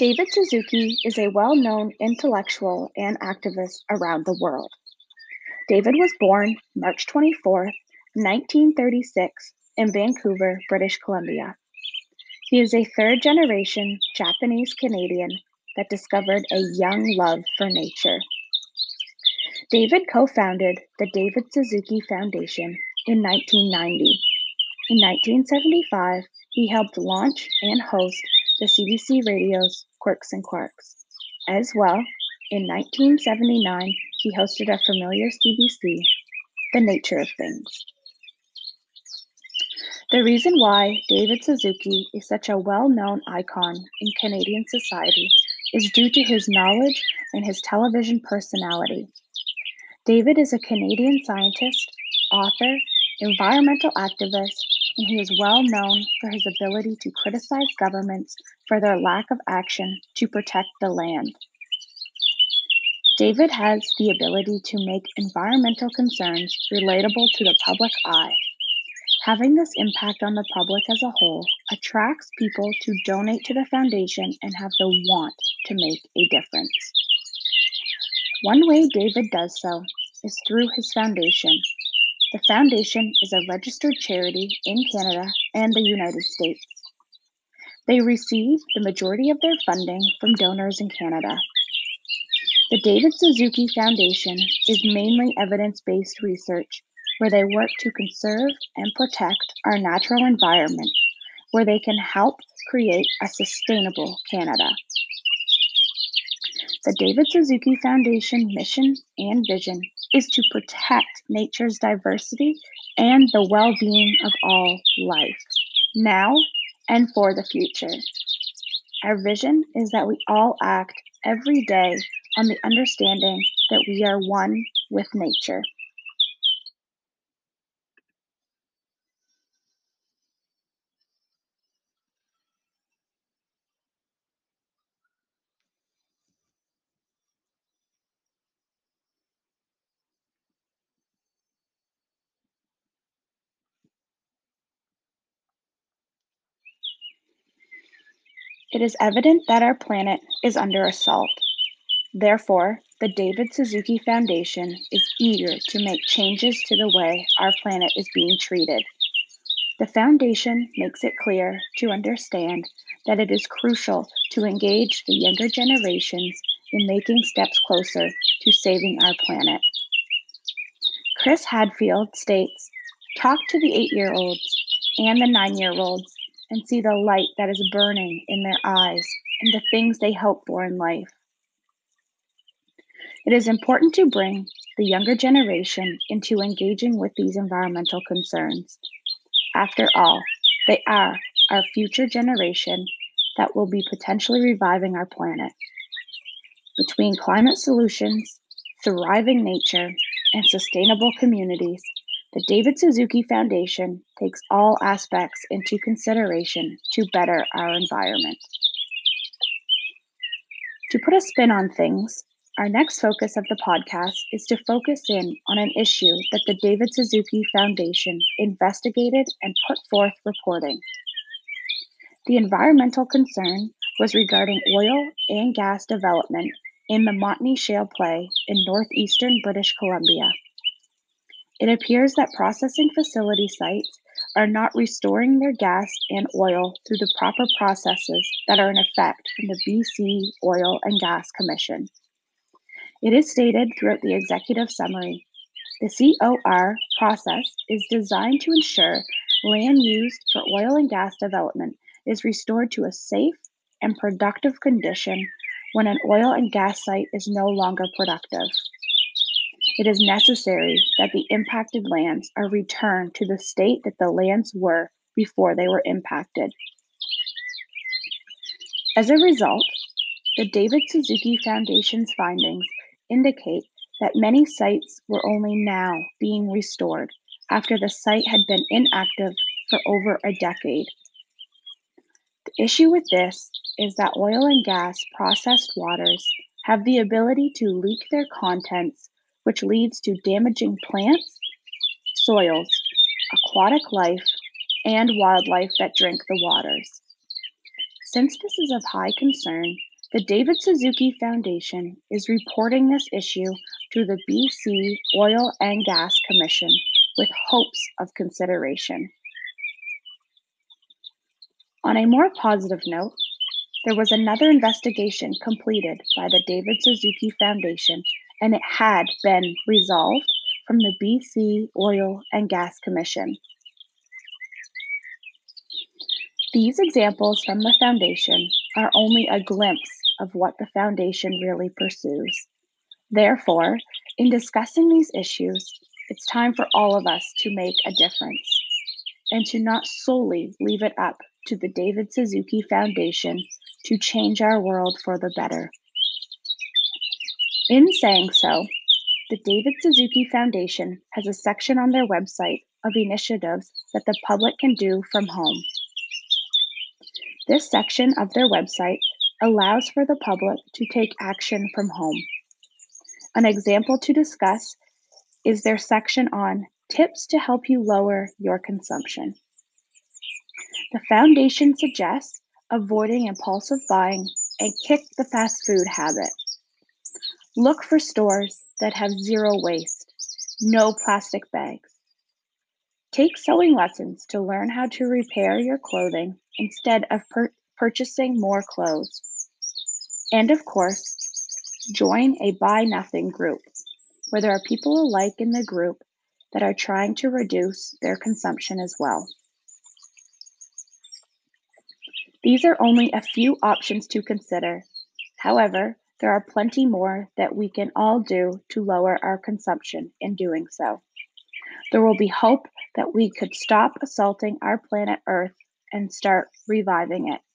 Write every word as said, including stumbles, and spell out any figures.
David Suzuki is a well-known intellectual and activist around the world. David was born March twenty-fourth, nineteen thirty-six, in Vancouver, British Columbia. He is a third-generation Japanese Canadian that discovered a young love for nature. David co-founded the David Suzuki Foundation in nineteen ninety. In nineteen seventy-five, he helped launch and host the C B C Radio's Quirks and Quarks. As well, in nineteen seventy-nine, he hosted a familiar C B C, The Nature of Things. The reason why David Suzuki is such a well-known icon in Canadian society is due to his knowledge and his television personality. David is a Canadian scientist, author, environmental activist, and he is well known for his ability to criticize governments for their lack of action to protect the land. David has the ability to make environmental concerns relatable to the public eye. Having this impact on the public as a whole attracts people to donate to the foundation and have the want to make a difference. One way David does so is through his foundation. The foundation is a registered charity in Canada and the United States. They receive the majority of their funding from donors in Canada. The David Suzuki Foundation is mainly evidence-based research where they work to conserve and protect our natural environment, where they can help create a sustainable Canada. The David Suzuki Foundation mission and vision is to protect nature's diversity and the well-being of all life, now and for the future. Our vision is that we all act every day on the understanding that we are one with nature. It is evident that our planet is under assault. Therefore, the David Suzuki Foundation is eager to make changes to the way our planet is being treated. The Foundation makes it clear to understand that it is crucial to engage the younger generations in making steps closer to saving our planet. Chris Hadfield states, "Talk to the eight-year-olds and the nine-year-olds and see the light that is burning in their eyes and the things they hope for in life." It is important to bring the younger generation into engaging with these environmental concerns. After all, they are our future generation that will be potentially reviving our planet. Between climate solutions, thriving nature, and sustainable communities, the David Suzuki Foundation takes all aspects into consideration to better our environment. To put a spin on things, our next focus of the podcast is to focus in on an issue that the David Suzuki Foundation investigated and put forth reporting. The environmental concern was regarding oil and gas development in the Montney Shale Play in northeastern British Columbia. It appears that processing facility sites are not restoring their gas and oil through the proper processes that are in effect from the B C Oil and Gas Commission. It is stated throughout the executive summary, the C O R process is designed to ensure land used for oil and gas development is restored to a safe and productive condition when an oil and gas site is no longer productive. It is necessary that the impacted lands are returned to the state that the lands were before they were impacted. As a result, the David Suzuki Foundation's findings indicate that many sites were only now being restored after the site had been inactive for over a decade. The issue with this is that oil and gas processed waters have the ability to leak their contents, which leads to damaging plants, soils, aquatic life, and wildlife that drink the waters. Since this is of high concern, The David Suzuki Foundation is reporting this issue to the B C Oil and Gas Commission with hopes of consideration. On a more positive note, there was another investigation completed by the David Suzuki Foundation, and it had been resolved from the B C Oil and Gas Commission. These examples from the Foundation are only a glimpse of what the Foundation really pursues. Therefore, in discussing these issues, it's time for all of us to make a difference and to not solely leave it up to the David Suzuki Foundation to change our world for the better. In saying so, the David Suzuki Foundation has a section on their website of initiatives that the public can do from home. This section of their website allows for the public to take action from home. An example to discuss is their section on tips to help you lower your consumption. The Foundation suggests avoiding impulsive buying and kick the fast food habit. Look for stores that have zero waste, no plastic bags. Take sewing lessons to learn how to repair your clothing instead of pur- purchasing more clothes. And of course, join a Buy Nothing group, where there are people alike in the group that are trying to reduce their consumption as well. These are only a few options to consider. However, there are plenty more that we can all do to lower our consumption in doing so. There will be hope that we could stop assaulting our planet Earth and start reviving it.